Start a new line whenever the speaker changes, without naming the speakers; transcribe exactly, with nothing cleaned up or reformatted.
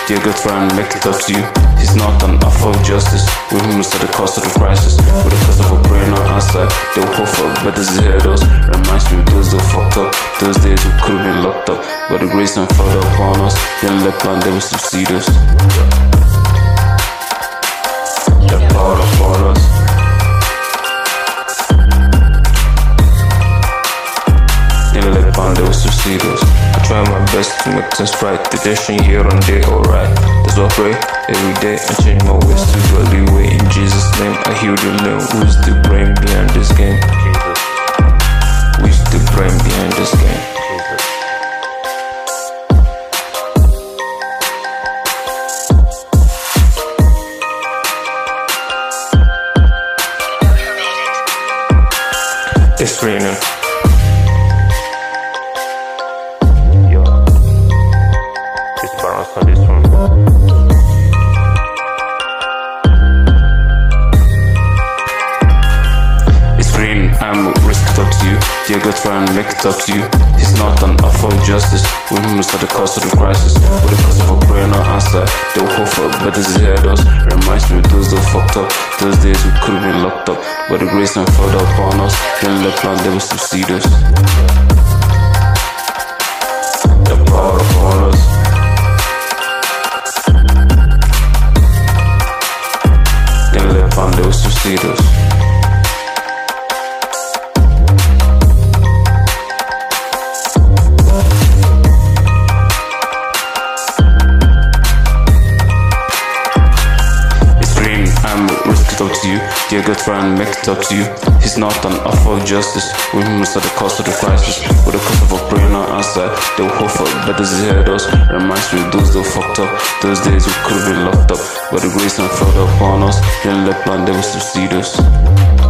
dear God try and make it up to you. He's not an offer of justice, with him at the cost of the crisis. With the cost of a prayer not answered, they will hope for better zeros. Reminds me of those that fucked up, those days we could have been locked up, but the grace and fell upon us, then let plan, they will succeed us. The power upon us. Then let plan, they will succeed us. I try my best to make things right, the destiny here and there, alright. That's why I pray every day I change my ways to godly way. In Jesus' name, I heal the name. Who's the brain behind this game? Jesus. Who's the brain behind this game? Jesus. It's raining. On this one. It's raining, I'm risk it up to you. Dear God try and make it up to you. He's not an offer of justice, with him at the cost of the crisis. With the cost of a prayer not answered, they will hope for better zeros. Reminds me of those that fucked up, those days we could have been locked up, but the grace and fell upon us, then let plan, they will succeed us. The power upon us. They will succeed us. It's raining, I'm risk it up to you. Dear God try and make it up to you. He's not an offer of justice, with him at the cost of the crisis. With the cost of a prayer not answered, they will hope for better zeros. Reminds me of those that fucked up, those days we could have been locked up, but the grace and fell upon us, then let plan, they will succeed us.